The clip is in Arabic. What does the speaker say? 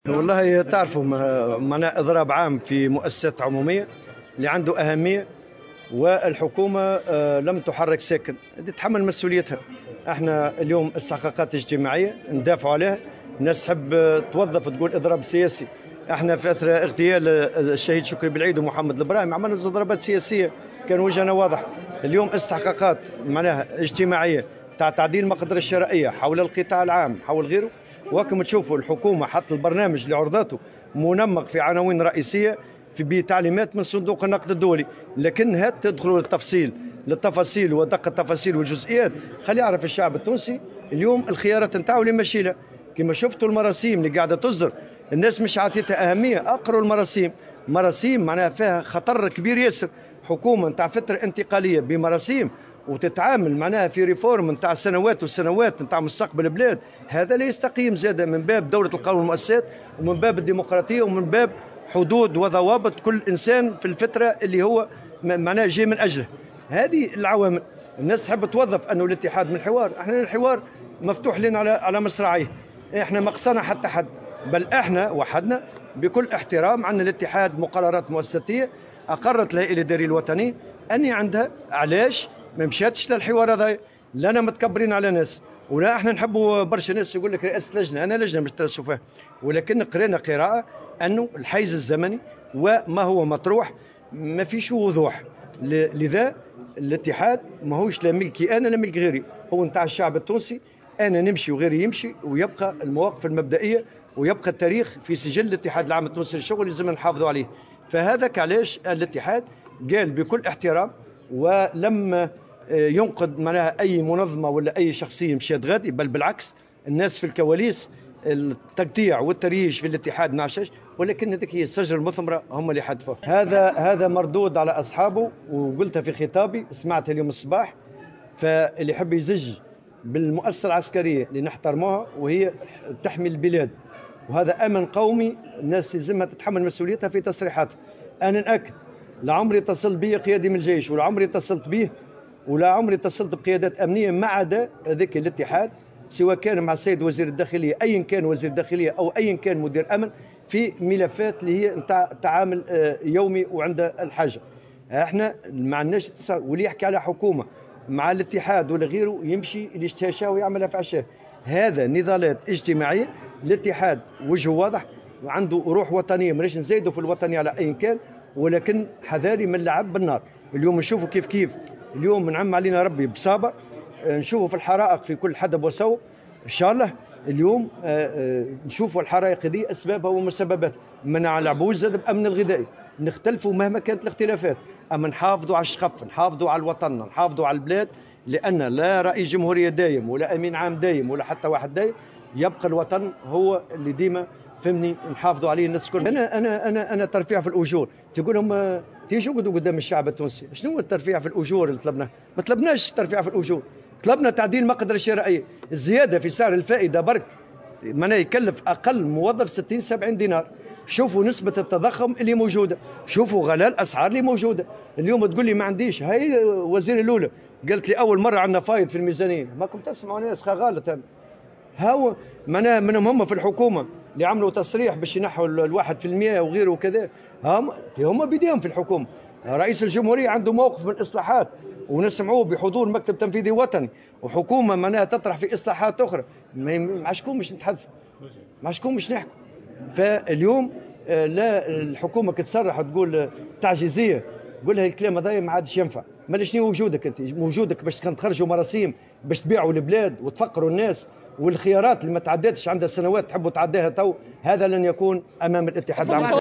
والله تعرفوا معناها اضراب عام في مؤسسات عموميه اللي عنده اهميه، والحكومه لم تحرك ساكن تتحمل مسؤوليتها. احنا اليوم استحقاقات اجتماعيه ندافعوا عليها، الناس تحب توظف تقول اضراب سياسي. احنا في اثر اغتيال الشهيد شكري بالعيد ومحمد البراهيم عملنا ضربات سياسيه، كان وجهنا واضح. اليوم استحقاقات معناها اجتماعيه تاع تعديل مقدرة الشرعيه حول القطاع العام حول غيره، وكما تشوفوا الحكومه حط البرنامج لعرضاته منمق في عناوين رئيسيه في بتعليمات من صندوق النقد الدولي، لكن هات تدخلوا للتفاصيل ودق التفاصيل والجزئيات، خلي يعرف الشعب التونسي اليوم الخيارات نتاعو اللي ماشي له. كما شفتوا المراسيم اللي قاعده تصدر، الناس مش عاطيتها اهميه. اقروا المراسيم، مراسيم معناها فيها خطر كبير ياسر. حكومه نتاع فتره انتقاليه بمراسيم وتتعامل معناها في ريفورم نتاع سنوات وسنوات نتاع مستقبل البلاد، هذا لا يستقيم زاد من باب دولة القانون والمؤسسات ومن باب الديمقراطية ومن باب حدود وضوابط كل إنسان في الفترة اللي هو معناها جاي من أجله. هذه العوامل الناس تحب توظف أنه الاتحاد من الحوار. احنا الحوار مفتوح لنا على مصراعيه، احنا ما قصانا حتى حد، بل احنا وحدنا بكل احترام عن الاتحاد مقررات مؤسساتية أقرت الهيئة الإدارية الوطنية أني عندها. علاش ما مشاتش للحوار هذا؟ لنا متكبرين على ناس، ولا احنا نحبوا برشا ناس يقول لك رئاسه لجنه، انا لجنه مش ترسوا فيها، ولكن قرينا قراءه انه الحيز الزمني وما هو مطروح ما فيش وضوح. لذا الاتحاد ماهوش لا ملكي انا لا ملك غيري، هو نتاع الشعب التونسي. انا نمشي وغيري يمشي، ويبقى المواقف المبدئيه ويبقى التاريخ في سجل الاتحاد العام التونسي للشغل لازم نحافظوا عليه. فهذا علاش الاتحاد قال بكل احترام ولم ينقد معناها اي منظمه ولا اي شخصيه مشات غادي، بل بالعكس الناس في الكواليس التقطيع والتريج في الاتحاد نعشش، ولكن هذيك هي الشجره المثمره هم اللي حدفوه. هذا مردود على اصحابه، وقلتها في خطابي سمعتها اليوم الصباح. فاللي يحب يزج بالمؤسسه العسكريه اللي نحترموها وهي تحمي البلاد، وهذا امن قومي الناس لازمها تتحمل مسؤوليتها في تصريحاتها. انا ناكد لا عمري اتصل بي قيادي من الجيش، ولا عمري اتصلت به، ولا عمري اتصلت بقيادات امنيه ما عدا ذاك الاتحاد، سواء كان مع السيد وزير الداخليه ايا كان وزير الداخليه او ايا كان مدير امن، في ملفات اللي هي نتاع تعامل يومي وعند الحاجه. احنا ما عندناش اتصال، واللي يحكي على حكومه مع الاتحاد ولا غيره يمشي اللي يشتهى ويعملها في عشاه. هذا نضالات اجتماعيه، الاتحاد وجهه واضح وعنده روح وطنيه، ماناش نزيدوا في الوطنيه على ايا كان، ولكن حذاري من اللعب بالنار. اليوم نشوفوا كيف اليوم منعم علينا ربي بصابه، نشوفوا في الحرائق في كل حدب وسوء ان شاء الله. اليوم نشوفوا الحرائق دي اسبابها ومسبباتها، ما نلعبوش زاد بامن الغذائي، نختلفوا مهما كانت الاختلافات، اما نحافظوا على الشقف، نحافظوا على الوطن، نحافظوا على البلاد، لان لا رئيس جمهوريه دايم ولا امين عام دايم ولا حتى واحد دايم، يبقى الوطن هو اللي ديما فهمني نحافظوا عليه الناس الكل. انا ترفيع في الاجور، تقول لهم تيجوا قدام الشعب التونسي شنو هو الترفيع في الاجور اللي طلبناه؟ ما طلبناش ترفيع في الاجور، طلبنا تعديل مقدرة الشرعيه، الزياده في سعر الفائده برك معناه يكلف اقل موظف 60 70 دينار. شوفوا نسبه التضخم اللي موجوده، شوفوا غلاء الاسعار اللي موجوده. اليوم تقول لي ما عنديش، هاي وزير الاولى قالت لي اول مره عندنا فايض في الميزانيه، ماكم تسمعوا ناس غلط. هاو معناها منهم هم في الحكومه اللي عملوا تصريح باش ينحوا ال1% وغيره وكذا، هم بيديهم في الحكومه. رئيس الجمهوريه عنده موقف من الاصلاحات ونسمعوه بحضور مكتب تنفيذي وطني، وحكومه معناها تطرح في اصلاحات اخرى، مع شكون مش نتحدث، مع شكون مش نحكوا. فاليوم لا الحكومه كتصرح وتقول تعجيزيه، قول لها الكلام هذا ما عادش ينفع. ما شنو وجودك انت؟ وجودك باش تخرجوا مراسيم باش تبيعوا البلاد وتفقروا الناس، والخيارات اللي ما تعدتش عندها سنوات تحبوا تعديها تو، هذا لن يكون امام الاتحاد العام.